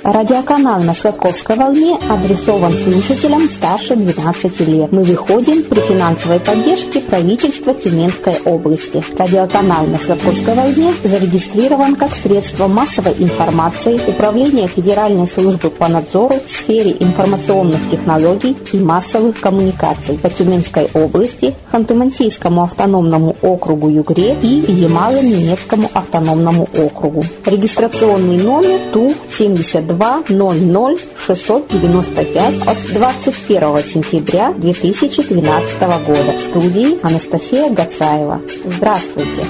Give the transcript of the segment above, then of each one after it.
Радиоканал на Сладковской волне адресован слушателям старше 12 лет. Мы выходим при финансовой поддержке правительства Тюменской области. Радиоканал на Сладковской волне зарегистрирован как средство массовой информации Управления Федеральной службы по надзору в сфере информационных технологий и массовых коммуникаций по Тюменской области, Ханты-Мансийскому автономному округу Югре и Ямало-Ненецкому автономному округу. Регистрационный номер ТУ-72 00 695 от 21 сентября 2012 года. В студии Анастасия Гацаева. Здравствуйте!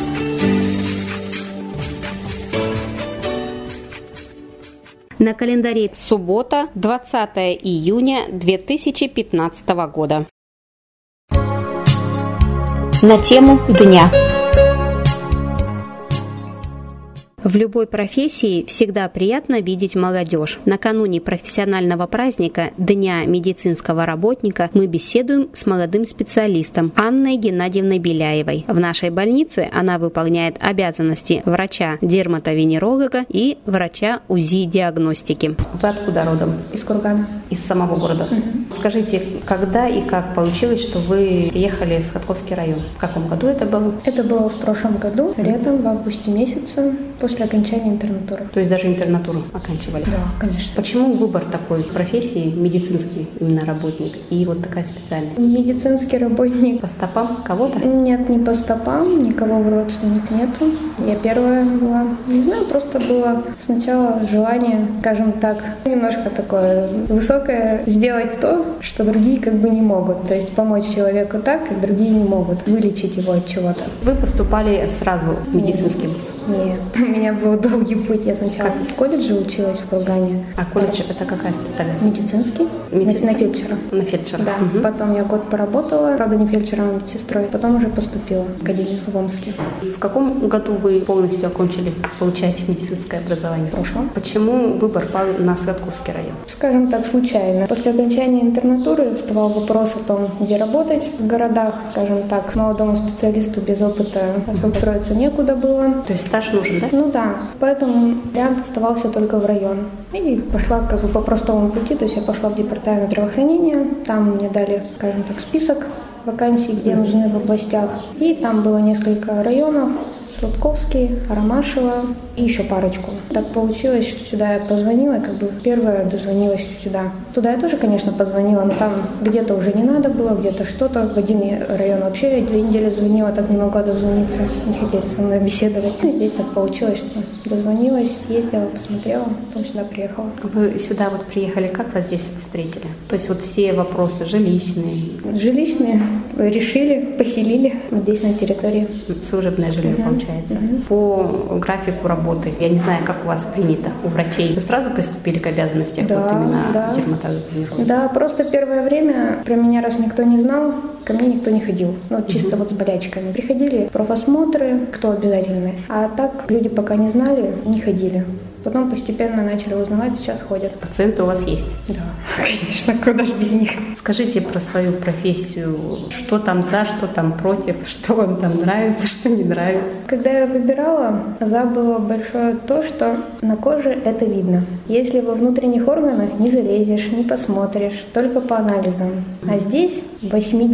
На календаре суббота, 20 июня 2015 года. На тему дня. В любой профессии всегда приятно видеть молодежь. Накануне профессионального праздника Дня медицинского работника мы беседуем с молодым специалистом Анной Геннадьевной Беляевой. В нашей больнице она выполняет обязанности врача-дерматовенеролога и врача УЗИ-диагностики. Вы откуда родом? Из Кургана. Из самого города. Скажите, когда и как получилось, что вы приехали в Сладковский район? В каком году это было? Это было в прошлом году, летом, в августе месяце, после окончания интернатуры. То есть даже интернатуру оканчивали? Да, конечно. Почему выбор такой профессии, медицинский именно работник, и вот такая специальность? Медицинский работник. По стопам кого-то? Нет, не по стопам, никого в родственниках нету. Я первая была. Не знаю, просто было сначала желание, скажем так, немножко такое высокое, сделать то, что другие как бы не могут. То есть помочь человеку так, как другие не могут, вылечить его от чего-то. Вы поступали сразу в медицинский вуз? Нет, у меня был долгий путь. Я сначала в колледже училась в Кургане. А колледж это какая специальность? Медицинский. На фельдшера. На фельдшера. Да. Потом я год поработала, правда не фельдшером, а медсестрой. Потом уже поступила в академию в Омске. В каком году вы полностью окончили получать медицинское образование? В прошлом. Почему выбор пал на Сладковский район? Скажем так, случайно. После окончания интернатуры вставал вопрос о том, где работать в городах. Скажем так, молодому специалисту без опыта особо строиться некуда было. То есть стаж нужен, да? Ну да, поэтому вариант оставался только в район. И пошла как бы по простому пути, то есть я пошла в департамент здравоохранения, там мне дали, скажем так, список вакансий, где нужны в областях. И там было несколько районов: Сладковский, Ромашево и еще парочку. Так получилось, что сюда я позвонила, и как бы первая дозвонилась сюда. Туда я тоже, конечно, позвонила, но там где-то уже не надо было, где-то что-то. В один район вообще я 2 недели звонила, так не могла дозвониться, не хотели со мной беседовать. И здесь так получилось, что дозвонилась, ездила, посмотрела, потом сюда приехала. Вы сюда вот приехали, как вас здесь встретили? То есть вот все вопросы жилищные? Жилищные решили, поселили здесь на территории. Служебное жилье, получается. По графику работы, я не знаю, как у вас принято у врачей, вы сразу приступили к обязанностям да, вот именно да. дерматовенеролога? Да, просто первое время про меня, раз никто не знал, ко мне никто не ходил. Ну, чисто вот с болячками. Приходили профосмотры, кто обязательный. А так люди пока не знали, не ходили. Потом постепенно начали узнавать, сейчас ходят. Пациенты у вас есть? Да, конечно, куда же без них. Скажите про свою профессию. Что там за, что там против, что вам там нравится, что не нравится? Когда я выбирала, за было большое то, что на коже это видно. Если во внутренних органах не залезешь, не посмотришь, только по анализам. А здесь в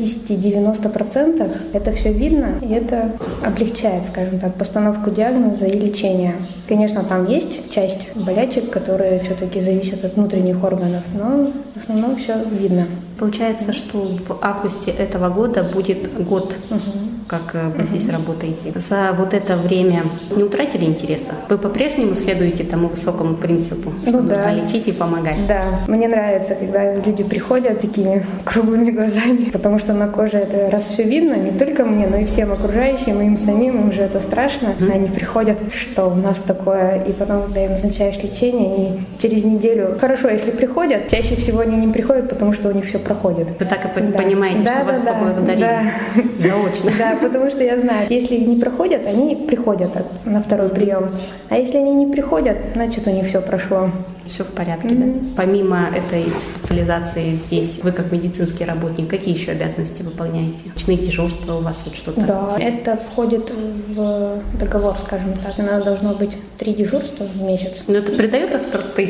80-90% это все видно, и это облегчает, скажем так, постановку диагноза и лечение. Конечно, там есть часть болячек, которые все-таки зависят от внутренних органов, но в основном все видно. Получается, что в августе этого года будет год, как вы здесь работаете. За вот это время не утратили интереса? Вы по-прежнему следуете тому высокому принципу, что нужно лечить и помогать? Да, мне нравится, когда люди приходят такими круглыми глазами, потому что на коже это раз все видно, не только мне, но и всем окружающим, и им самим, им же это страшно. Они приходят, что у нас такое, и потом, когда им назначаешь лечение, и через неделю, хорошо, если приходят, чаще всего они не приходят, потому что у них все проходит. Вы так и понимаете, что вас поблагодарили заочно. Да, потому что я знаю, если не проходят, они приходят на второй прием. А если они не приходят, значит у них все прошло. Все в порядке, да? Помимо этой специализации здесь, вы как медицинский работник, какие еще обязанности выполняете? Ночные дежурства у вас вот что-то? Да, это входит в договор, скажем так. Надо должно быть 3 дежурства в месяц. Но это придает остроты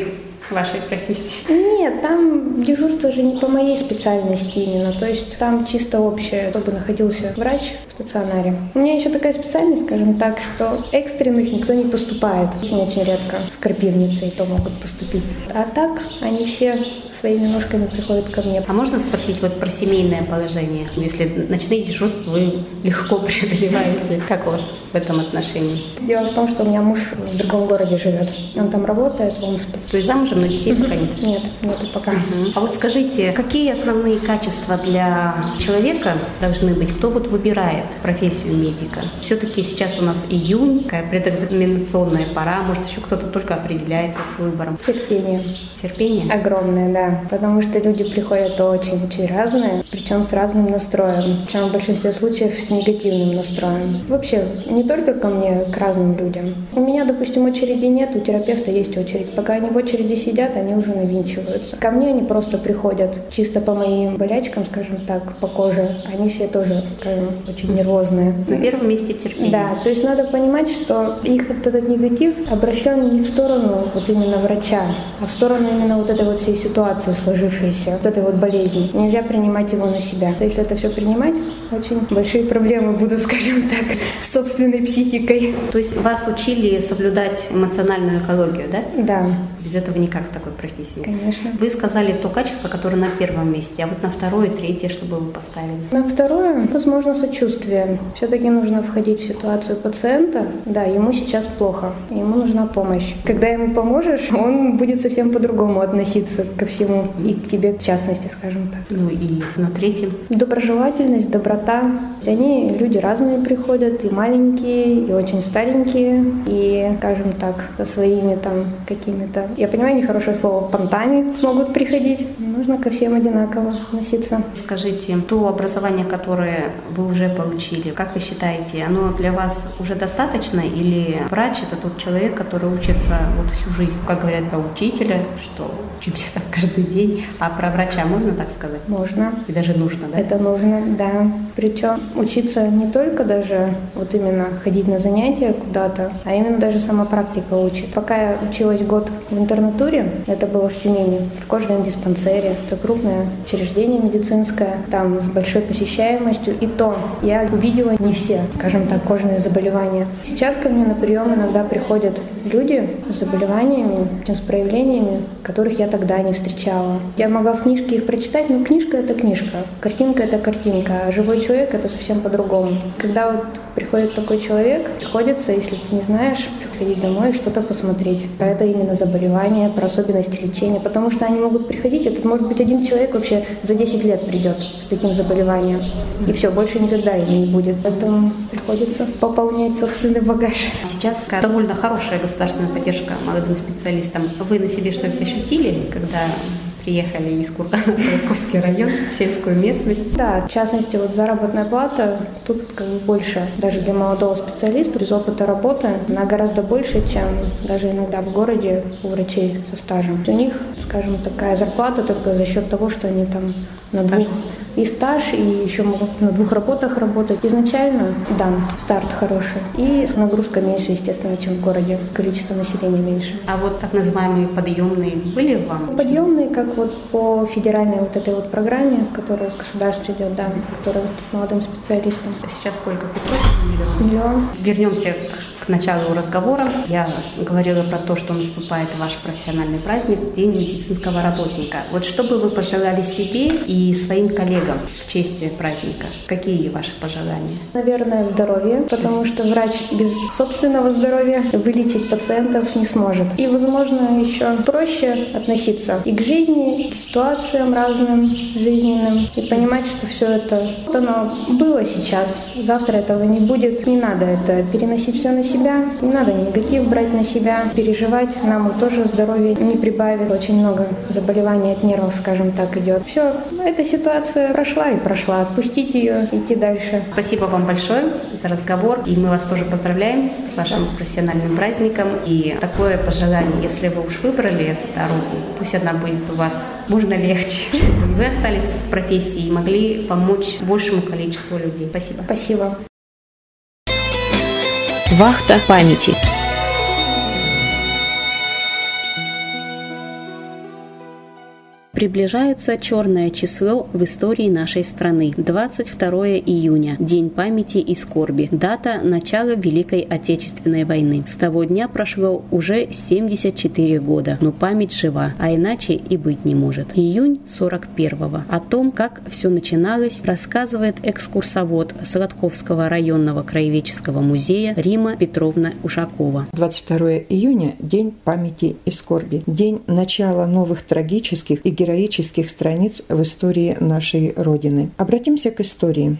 вашей профессии? Нет, там дежурство же не по моей специальности именно, то есть там чисто общее, чтобы находился врач в стационаре. У меня еще такая специальность, скажем так, что экстренных никто не поступает. Очень-очень редко с крапивницей то могут поступить. А так они все своими ножками приходят ко мне. А можно спросить вот про семейное положение? Если ночные дежурства вы легко преодолеваете, как у вас в этом отношении? Дело в том, что у меня муж в другом городе живет. Он там работает, в Омске. То есть замужем, но детей пока нет? Нет, нету пока. А вот скажите, какие основные качества для человека должны быть? Кто вот выбирает профессию медика? Все-таки сейчас у нас июнь, такая предэкзаменационная пора, может еще кто-то только определяется с выбором. Терпение. Терпение? Огромное, да. Потому что люди приходят очень-очень разные, причем с разным настроем. Причем в большинстве случаев с негативным настроем. Вообще, не только ко мне, к разным людям. У меня, допустим, очереди нет, у терапевта есть очередь. Пока они в очереди сидят, они уже навинчиваются. Ко мне они просто приходят чисто по моим болячкам, скажем так, по коже. Они все тоже, скажем, очень нервозные. На первом месте терпение. Да, то есть надо понимать, что их вот этот негатив обращен не в сторону вот именно врача, а в сторону именно вот этой вот всей ситуации сложившейся, вот этой вот болезни. Нельзя принимать его на себя. То есть если это все принимать, очень большие проблемы будут, скажем так, с собственной психикой. То есть вас учили соблюдать эмоциональную экологию, да? Да. Без этого никак в такой профессии. Конечно. Вы сказали то качество, которое на первом месте, а вот на второе, третье, что бы вы поставили? На второе, возможно, сочувствие. Все-таки нужно входить в ситуацию пациента. Да, ему сейчас плохо, ему нужна помощь. Когда ему поможешь, он будет совсем по-другому относиться ко всему, и к тебе в частности, скажем так. Ну и на третьем? Доброжелательность, доброта. Они, люди разные приходят, и маленькие, и очень старенькие, и, скажем так, со своими там какими-то, я понимаю, нехорошее слово, понтами могут приходить. Нужно ко всем одинаково относиться. Скажите, то образование, которое вы уже получили, как вы считаете, оно для вас уже достаточно, или врач — это тот человек, который учится вот всю жизнь? Как говорят про учителя, что учимся так каждый день, а про врача можно так сказать? Можно. И даже нужно, да? Это нужно, да. Причем учиться не только даже вот именно ходить на занятия куда-то, а именно даже сама практика учит. Пока я училась год в интернатуре, это было в Тюмени, в кожном диспансере. Это крупное учреждение медицинское, там с большой посещаемостью. И то я увидела не все, скажем так, кожные заболевания. Сейчас ко мне на прием иногда приходят люди с заболеваниями, с проявлениями, которых я тогда не встречала. Я могла в книжке их прочитать, но книжка — это книжка, картинка — это картинка, а живой человек — это совсем по-другому. Когда вот приходит такой человек, приходится, если ты не знаешь, приходить домой и что-то посмотреть. Про это именно заболевание, про особенности лечения, потому что они могут приходить, это может быть один человек вообще за 10 лет придет с таким заболеванием, и все, больше никогда его не будет. Поэтому приходится пополнять собственный багаж. Сейчас довольно хорошая государственная поддержка молодым специалистам. Вы на себе что-то ощутили, когда приехали из Кургана в Сладковский район, в сельскую местность? Да, в частности, вот заработная плата тут как бы больше. Даже для молодого специалиста без опыта работы она гораздо больше, чем даже иногда в городе у врачей со стажем. У них, скажем, такая зарплата только за счет того, что они там на двух и стаж, и еще могут на 2 работах работать. Изначально, да, старт хороший. И нагрузка меньше, естественно, чем в городе. Количество населения меньше. А вот так называемые подъемные были вам? Подъемные, как вот по федеральной вот этой вот программе, которая в государстве идет, да, которая вот молодым специалистам. Сейчас сколько? 500 Миллион. Вернемся к началу разговора. Я говорила про то, что наступает ваш профессиональный праздник, День медицинского работника. Вот что бы вы пожелали себе и своим коллегам в честь праздника? Какие ваши пожелания? Наверное, здоровье, потому что врач без собственного здоровья вылечить пациентов не сможет. И, возможно, еще проще относиться и к жизни, и к ситуациям разным жизненным, и понимать, что все это вот оно было сейчас, завтра этого не будет. Не надо это переносить все на себя, не надо негатив брать на себя, переживать. Нам тоже здоровье не прибавит. Очень много заболеваний от нервов, скажем так, идет. Все, эта ситуация прошла и прошла. Отпустить ее, идти дальше. Спасибо вам большое за разговор. И мы вас тоже поздравляем с вашим профессиональным праздником. И такое пожелание, если вы уж выбрали эту дорогу, пусть она будет у вас можно легче, чтобы вы остались в профессии и могли помочь большему количеству людей. Спасибо. Спасибо. Вахта памяти. Приближается черное число в истории нашей страны. 22 июня. День памяти и скорби. Дата начала Великой Отечественной войны. С того дня прошло уже 74 года. Но память жива, а иначе и быть не может. Июнь 41-го. О том, как все начиналось, рассказывает экскурсовод Сладковского районного краеведческого музея Рима Петровна Ушакова. 22 июня – День памяти и скорби. День начала новых трагических и героических страниц в истории нашей Родины. Обратимся к истории.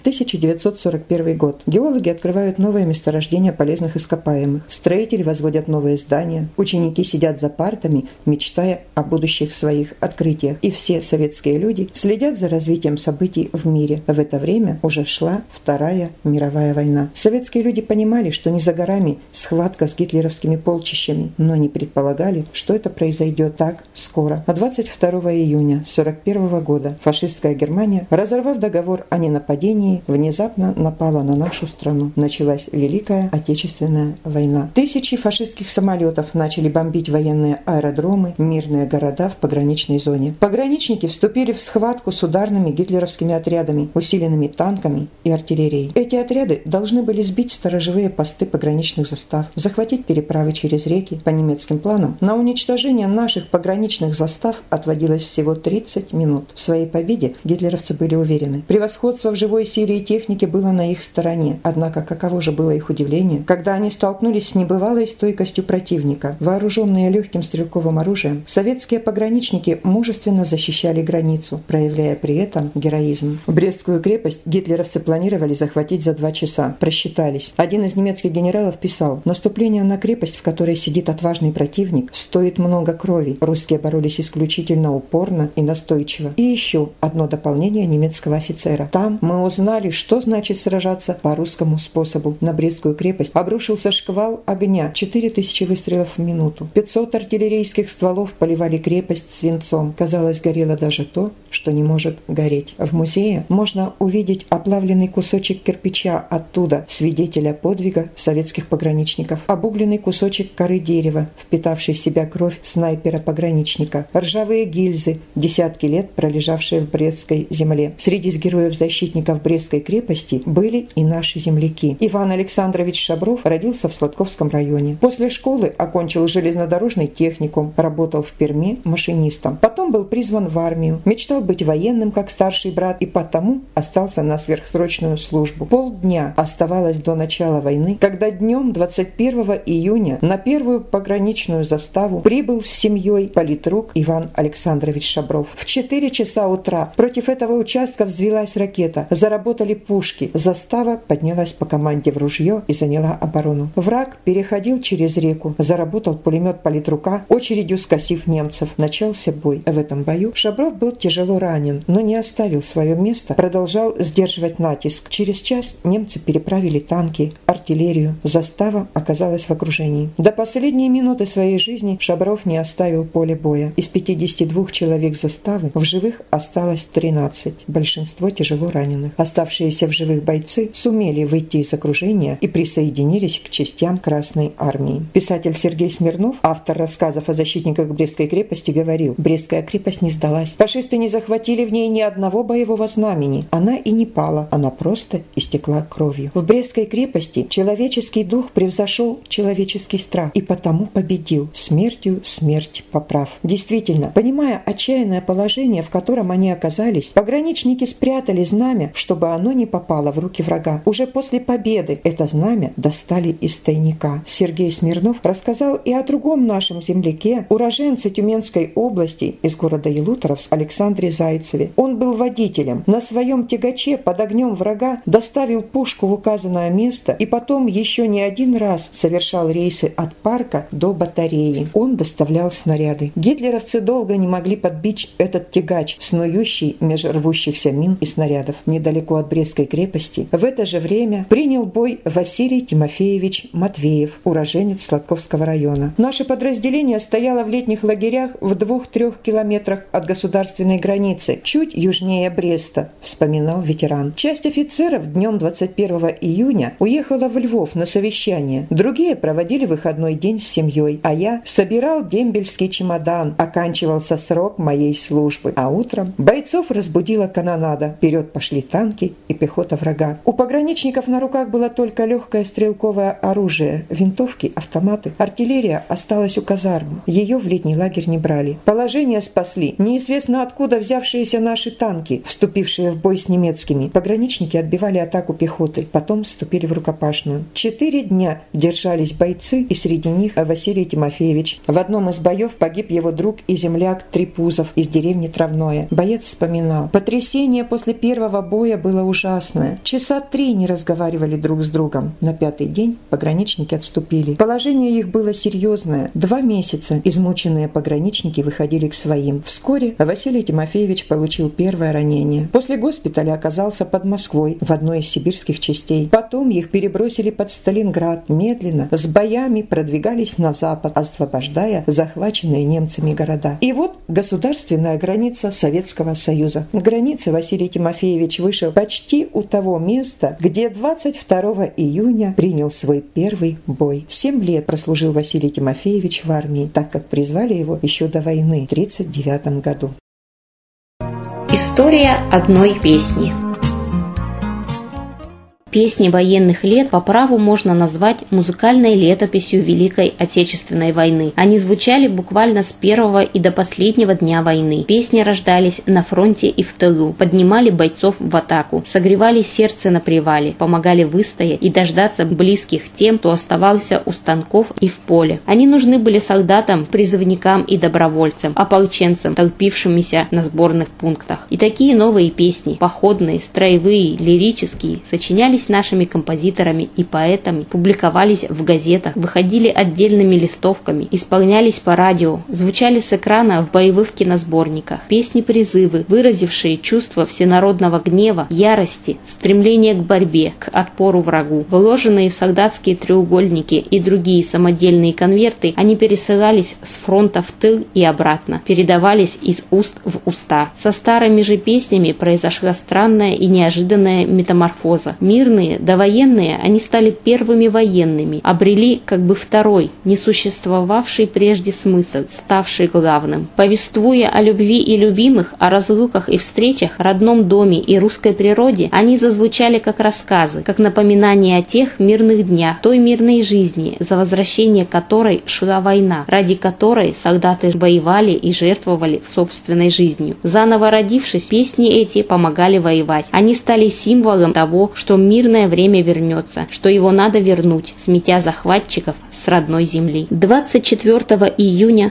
1941 год. Геологи открывают новые месторождения полезных ископаемых. Строители возводят новые здания. Ученики сидят за партами, мечтая о будущих своих открытиях. И все советские люди следят за развитием событий в мире. В это время уже шла Вторая мировая война. Советские люди понимали, что не за горами схватка с гитлеровскими полчищами, но не предполагали, что это произойдет так скоро. 22 июня 1941 года фашистская Германия, разорвав договор о ненападении, внезапно напала на нашу страну. Началась Великая Отечественная война. Тысячи фашистских самолетов начали бомбить военные аэродромы, мирные города в пограничной зоне. Пограничники вступили в схватку с ударными гитлеровскими отрядами, усиленными танками и артиллерией. Эти отряды должны были сбить сторожевые посты пограничных застав, захватить переправы через реки. По немецким планам на уничтожение наших пограничных застав отводилось всего 30 минут. В своей победе гитлеровцы были уверены. Превосходство в живой силе и технике было на их стороне. Однако каково же было их удивление, когда они столкнулись с небывалой стойкостью противника. Вооруженные легким стрелковым оружием, советские пограничники мужественно защищали границу, проявляя при этом героизм. Брестскую крепость гитлеровцы планировали захватить за 2 часа. Просчитались. Один из немецких генералов писал: «Наступление на крепость, в которой сидит отважный противник, стоит много крови. Русские боролись исключительно упорно и настойчиво». И еще одно дополнение немецкого офицера. «Там мы узнали, что значит сражаться по русскому способу. На Брестскую крепость обрушился шквал огня, 4000 выстрелов в минуту. 500 артиллерийских стволов поливали крепость свинцом. Казалось, горело даже то, что не может гореть». В музее можно увидеть оплавленный кусочек кирпича оттуда, свидетеля подвига советских пограничников, обугленный кусочек коры дерева, впитавший в себя кровь снайпера-пограничника, ржавые гильзы, десятки лет пролежавшие в Брестской земле. Среди героев-защитников Брестской крепости были и наши земляки. Иван Александрович Шабров родился в Сладковском районе. После школы окончил железнодорожный техникум, работал в Перми машинистом. Потом был призван в армию, мечтал быть военным, как старший брат, и потому остался на сверхсрочную службу. Полдня оставалось до начала войны, когда днем 21 июня на первую пограничную заставу прибыл с семьей политрук Иван Александрович Шабров. В 4 часа утра против этого участка взвилась ракета, заработали пушки, застава поднялась по команде в ружье и заняла оборону. Враг переходил через реку, заработал пулемет политрука, очередью скосив немцев. Начался бой. В этом бою Шабров был тяжело ранен, но не оставил свое место, продолжал сдерживать натиск. Через час немцы переправили танки, артиллерию. Застава оказалась в окружении. До последней минуты своей жизни Шабров не оставил поле боя. Из 52 человек заставы в живых осталось 13, большинство тяжело раненых. Оставшиеся в живых бойцы сумели выйти из окружения и присоединились к частям Красной армии. Писатель Сергей Смирнов, автор рассказов о защитниках Брестской крепости, говорил: «Брестская крепость не сдалась. Фашисты не захватили в ней ни одного боевого знамени. Она и не пала, она просто истекла кровью. В Брестской крепости человеческий дух превзошел человеческий страх и потому победил. Смертью смерть поправ». Действительно, понимая отчаянное положение, в котором они оказались, пограничники спрятали знамя, чтобы оно не попало в руки врага. Уже после победы это знамя достали из тайника. Сергей Смирнов рассказал и о другом нашем земляке, уроженце Тюменской области из города Елуторовск Александре Зайцеве. Он был водителем. На своем тягаче под огнем врага доставил пушку в указанное место и потом еще не один раз совершал рейсы от парка до батареи. Он доставлял снаряды. Гитлеровцы долго не могли подбить этот тягач, снующий меж рвущихся мин и снарядов. Недалеко от Брестской крепости в это же время принял бой Василий Тимофеевич Матвеев, уроженец Сладковского района. Наше подразделение стояло в летних лагерях в 2-3 километрах от государственной границы, чуть южнее Бреста, вспоминал ветеран. Часть офицеров днем 21 июня уехала в Львов на совещание. Другие проводили выходной день с семьей, а я собирал дембельский чемодан. Оканчивался срок моей службы. А утром бойцов разбудила канонада. Вперед пошли танки и пехота врага. У пограничников на руках было только легкое стрелковое оружие, винтовки, автоматы. Артиллерия осталась у казармы. Ее в летний лагерь не брали. Положение спасли неизвестно откуда взявшиеся наши танки, вступившие в бой с немецкими. Пограничники отбивали атаку пехоты, потом вступили в рукопашную. 4 дня держались бойцы, и среди них Василий Тимофеевич. В одном из боев погиб его друг и земляк Трипузов из деревни Травное. Боец вспоминал: потрясение после первого боя было ужасное. Часа 3 не разговаривали друг с другом. На 5-й день пограничники отступили. Положение их было серьезное. 2 месяца измученные пограничники выходили к своим. Вскоре Василий Тимофеевич получил первое ранение. После госпиталя оказался под Москвой в одной из сибирских частей. Потом их перебросили под Сталинград. Медленно, с боями продвигались на запад, освобождая захваченные немцами города. И вот государственная граница Советского Союза. К границе Василий Тимофеевич вышел почти у того места, где 22 июня принял свой первый бой. 7 лет прослужил Василий Тимофеевич в армии, так как призвали его еще до войны в 1939 году. История одной песни. Песни военных лет по праву можно назвать музыкальной летописью Великой Отечественной войны. Они звучали буквально с первого и до последнего дня войны. Песни рождались на фронте и в тылу, поднимали бойцов в атаку, согревали сердце на привале, помогали выстоять и дождаться близких тем, кто оставался у станков и в поле. Они нужны были солдатам, призывникам и добровольцам, ополченцам, толпившимися на сборных пунктах. И такие новые песни, походные, строевые, лирические, сочинялись нашими композиторами и поэтами, публиковались в газетах, выходили отдельными листовками, исполнялись по радио, звучали с экрана в боевых киносборниках. Песни-призывы, выразившие чувство всенародного гнева, ярости, стремление к борьбе, к отпору врагу. Вложенные в солдатские треугольники и другие самодельные конверты, они пересылались с фронта в тыл и обратно, передавались из уст в уста. Со старыми же песнями произошла странная и неожиданная метаморфоза. Мирные, довоенные, они стали первыми военными, обрели как бы второй, несуществовавший прежде смысл, ставший главным. Повествуя о любви и любимых, о разлуках и встречах, родном доме и русской природе, они зазвучали как рассказы, как напоминание о тех мирных днях, той мирной жизни, за возвращение которой шла война, ради которой солдаты воевали и жертвовали собственной жизнью. Заново родившись, песни эти помогали воевать. Они стали символом того, что мирное время вернется, что его надо вернуть, сметя захватчиков с родной земли. 24 июня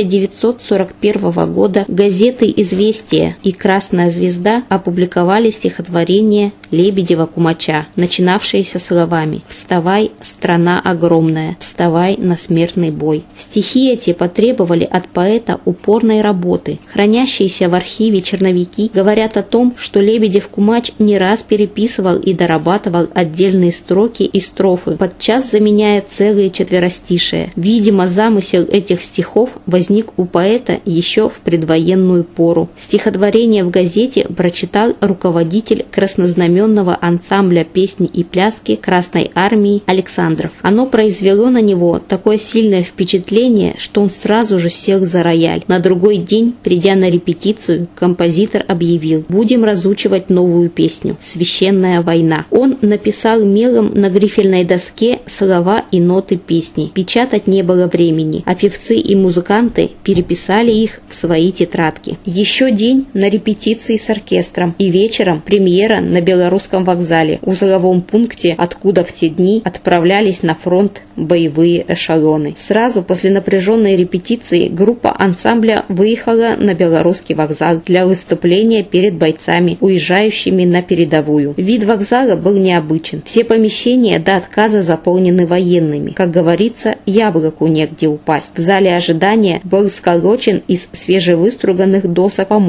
1941 года газеты «Известия» и «Красная звезда» опубликовали стихотворение Лебедева-Кумача, начинавшееся словами: «Вставай, страна огромная, вставай на смертный бой». Стихи эти потребовали от поэта упорной работы. Хранящиеся в архиве черновики говорят о том, что Лебедев-Кумач не раз переписывал и дорабатывал отдельные строки и строфы, подчас заменяя целые четверостишие. Видимо, замысел этих стихов возник у поэта еще в предвоенную пору. Стихотворение в газете прочитал руководитель краснознаменного ансамбля песни и пляски Красной армии Александров. Оно произвело на него такое сильное впечатление, что он сразу же сел за рояль. На другой день, придя на репетицию, композитор объявил: «Будем разучивать новую песню «Священная война». Он написал мелом на грифельной доске слова и ноты песни. Печатать не было времени, а певцы и музыканты переписали их в свои тетрадки. Еще день на репетиции с оркестром, и вечером премьера на Белорусском вокзале, узловом пункте, откуда в те дни отправлялись на фронт боевые эшелоны. Сразу после напряженной репетиции группа ансамбля выехала на Белорусский вокзал для выступления перед бойцами, уезжающими на передовую. Вид вокзала был необычен. Все помещения до отказа заполнены военными. Как говорится, яблоку негде упасть. В зале ожидания был сколочен из свежевыструганных досок помост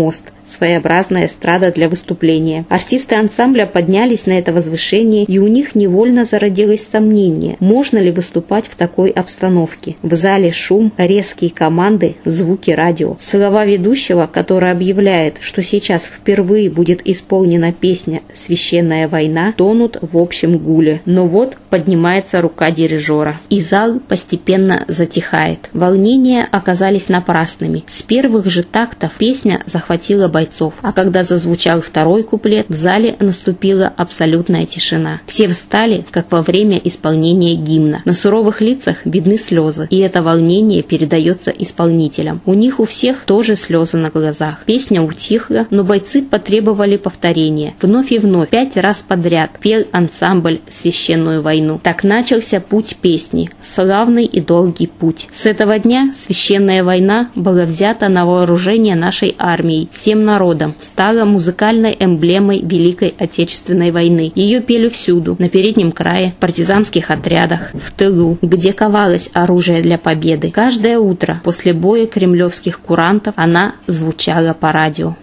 своеобразная эстрада для выступления. Артисты ансамбля поднялись на это возвышение, и у них невольно зародилось сомнение, можно ли выступать в такой обстановке. В зале шум, резкие команды, звуки радио. Слова ведущего, который объявляет, что сейчас впервые будет исполнена песня «Священная война», тонут в общем гуле. Но вот поднимается рука дирижера, и зал постепенно затихает. Волнения оказались напрасными. С первых же тактов песня захватила бойцов, а когда зазвучал второй куплет, в зале наступила абсолютная тишина. Все встали, как во время исполнения гимна. На суровых лицах видны слезы, и это волнение передается исполнителям. У них у всех тоже слезы на глазах. Песня утихла, но бойцы потребовали повторения. Вновь и вновь, 5 раз подряд пел ансамбль «Священную войну». Так начался путь песни, славный и долгий путь. С этого дня «Священная война» была взята на вооружение нашей армией, всем народом, стала музыкальной эмблемой Великой Отечественной войны. Ее пели всюду, на переднем крае, в партизанских отрядах, в тылу, где ковалось оружие для победы. Каждое утро после боя кремлевских курантов она звучала по радио.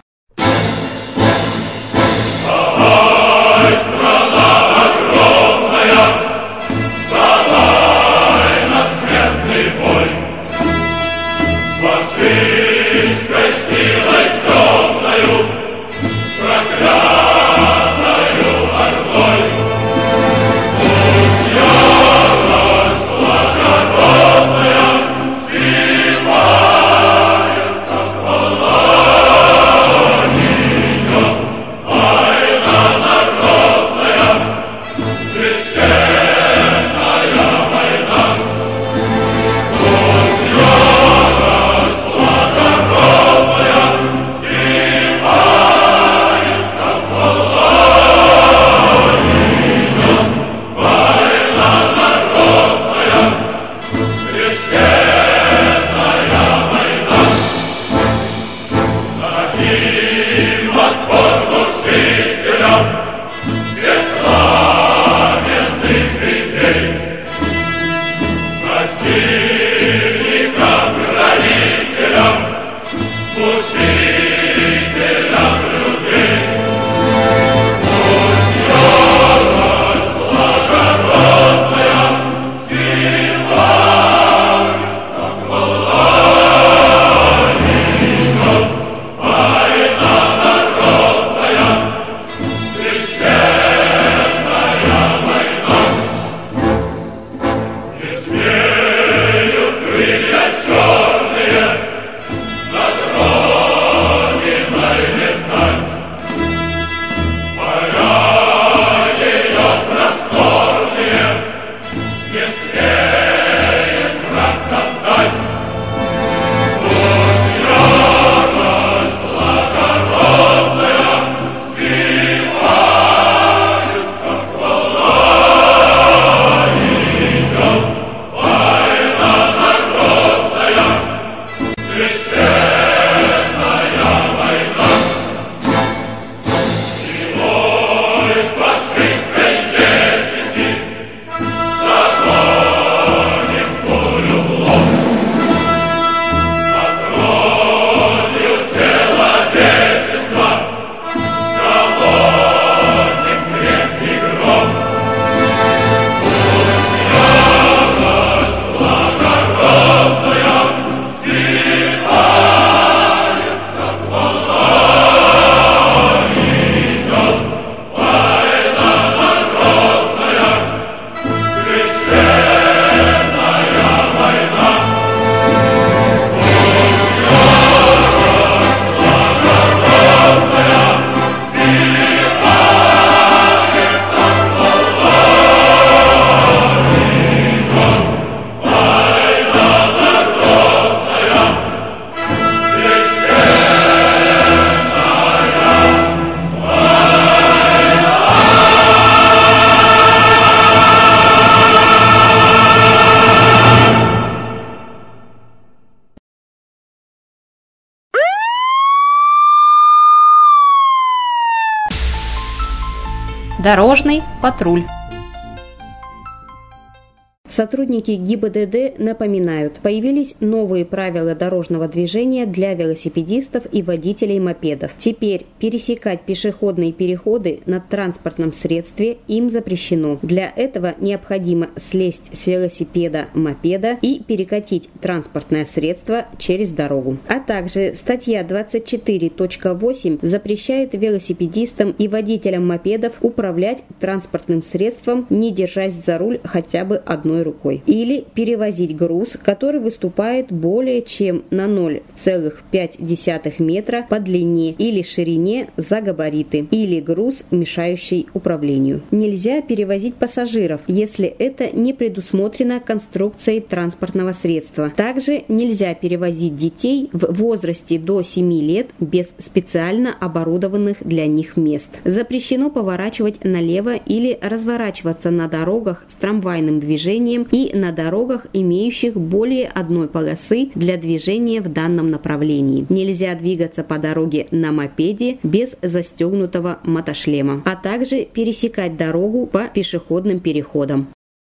Дорожный патруль. Сотрудники ГИБДД напоминают, появились новые правила дорожного движения для велосипедистов и водителей мопедов. Теперь пересекать пешеходные переходы на транспортном средстве им запрещено. Для этого необходимо слезть с велосипеда, мопеда и перекатить транспортное средство через дорогу. А также статья 24.8 запрещает велосипедистам и водителям мопедов управлять транспортным средством, не держась за руль хотя бы одной рукой, или перевозить груз, который выступает более чем на 0,5 метра по длине или ширине за габариты, или груз, мешающий управлению. Нельзя перевозить пассажиров, если это не предусмотрено конструкцией транспортного средства. Также нельзя перевозить детей в возрасте до 7 лет без специально оборудованных для них мест. Запрещено поворачивать налево или разворачиваться на дорогах с трамвайным движением и на дорогах, имеющих более одной полосы для движения в данном направлении. Нельзя двигаться по дороге на мопеде без застегнутого мотошлема, а также пересекать дорогу по пешеходным переходам.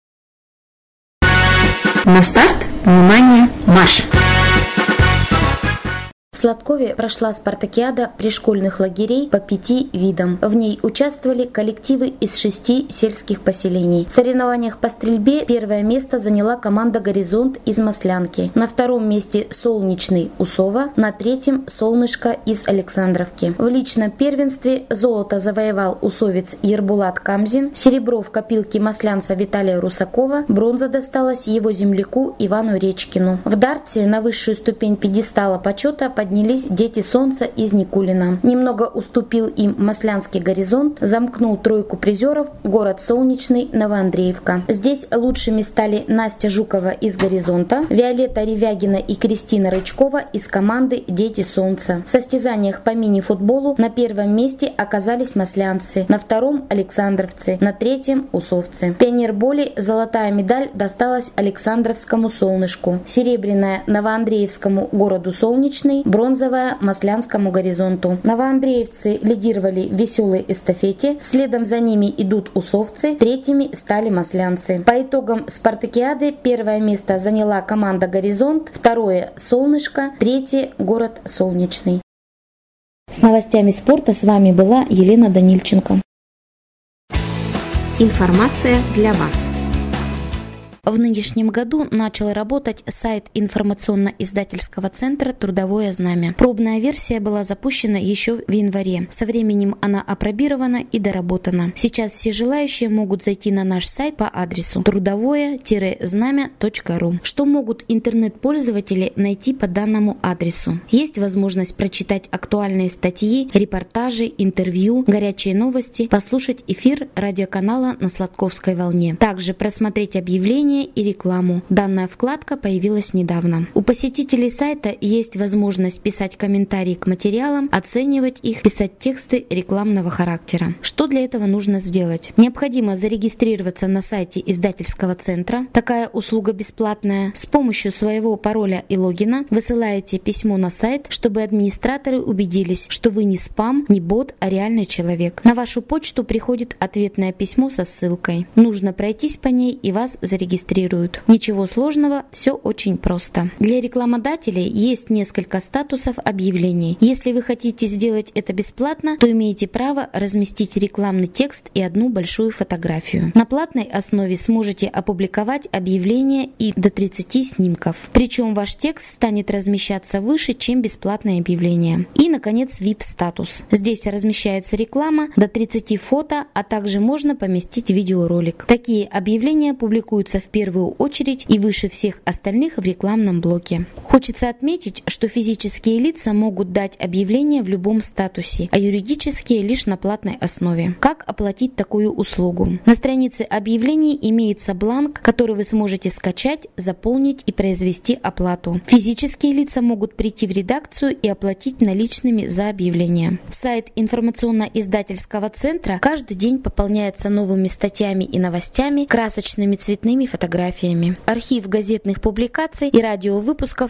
На старт, внимание, марш! В Сладкове прошла спартакиада пришкольных лагерей по 5 видам. В ней участвовали коллективы из 6 сельских поселений. В соревнованиях по стрельбе первое место заняла команда «Горизонт» из Маслянки. На втором месте «Солнечный» Усова, на третьем «Солнышко» из Александровки. В личном первенстве золото завоевал усовец Ербулат Камзин, серебро в копилке маслянца Виталия Русакова, бронза досталась его земляку Ивану Речкину. В дарте на высшую ступень пьедестала почета поднялись «Дети солнца» из Никулина. Немного уступил им Маслянский «Горизонт», замкнул тройку призеров город Солнечный Новоандреевка. Здесь лучшими стали Настя Жукова из «Горизонта», Виолетта Ревягина и Кристина Рычкова из команды «Дети солнца». В состязаниях по мини-футболу на первом месте оказались маслянцы, на втором – александровцы, на третьем – усовцы. В пионерболе золотая медаль досталась Александровскому «Солнышку», серебряная – Новоандреевскому городу Солнечный, бронзовая – Маслянскому «Горизонту». Новоандреевцы лидировали в веселой эстафете, следом за ними идут усовцы, третьими стали маслянцы. По итогам спартакиады первое место заняла команда «Горизонт», второе – «Солнышко», третье – город Солнечный. С новостями спорта с вами была Елена Данильченко. Информация для вас. В нынешнем году начал работать сайт информационно-издательского центра «Трудовое знамя». Пробная версия была запущена еще в январе. Со временем она апробирована и доработана. Сейчас все желающие могут зайти на наш сайт по адресу трудовое-знамя.ру. Что могут интернет-пользователи найти по данному адресу? Есть возможность прочитать актуальные статьи, репортажи, интервью, горячие новости, послушать эфир радиоканала на Сладковской волне. Также просмотреть объявления и рекламу. Данная вкладка появилась недавно. У посетителей сайта есть возможность писать комментарии к материалам, оценивать их, писать тексты рекламного характера. Что для этого нужно сделать? Необходимо зарегистрироваться на сайте издательского центра. Такая услуга бесплатная. С помощью своего пароля и логина высылаете письмо на сайт, чтобы администраторы убедились, что вы не спам, не бот, а реальный человек. На вашу почту приходит ответное письмо со ссылкой. Нужно пройтись по ней, и вас зарегистрируют. Ничего сложного, все очень просто. Для рекламодателей есть несколько статусов объявлений. Если вы хотите сделать это бесплатно, то имеете право разместить рекламный текст и одну большую фотографию. На платной основе сможете опубликовать объявление и до 30 снимков. Причем ваш текст станет размещаться выше, чем бесплатное объявление. И, наконец, VIP-статус. Здесь размещается реклама, до 30 фото, а также можно поместить видеоролик. Такие объявления публикуются в первую очередь и выше всех остальных в рекламном блоке. Хочется отметить, что физические лица могут дать объявление в любом статусе, а юридические лишь на платной основе. Как оплатить такую услугу? На странице объявлений имеется бланк, который вы сможете скачать, заполнить и произвести оплату. Физические лица могут прийти в редакцию и оплатить наличными за объявление. Сайт информационно-издательского центра каждый день пополняется новыми статьями и новостями, красочными цветными фотографиями. Архив газетных публикаций и радиовыпусков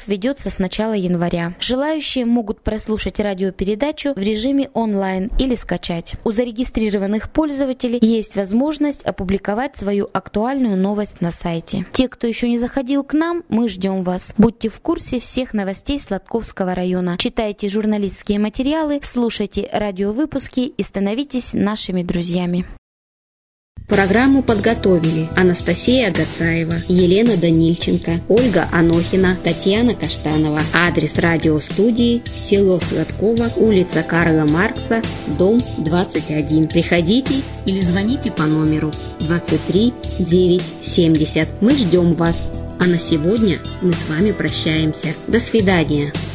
ведется с начала января. Желающие могут прослушать радиопередачу в режиме онлайн или скачать. У зарегистрированных пользователей есть возможность опубликовать свою актуальную новость на сайте. Те, кто еще не заходил к нам, мы ждем вас. Будьте в курсе всех новостей Сладковского района. Читайте журналистские материалы, слушайте радиовыпуски и становитесь нашими друзьями. Программу подготовили Анастасия Агацаева, Елена Данильченко, Ольга Анохина, Татьяна Каштанова. Адрес радиостудии: село Сладково, улица Карла Маркса, дом 21. Приходите или звоните по номеру 23 970. Мы ждем вас. А на сегодня мы с вами прощаемся. До свидания.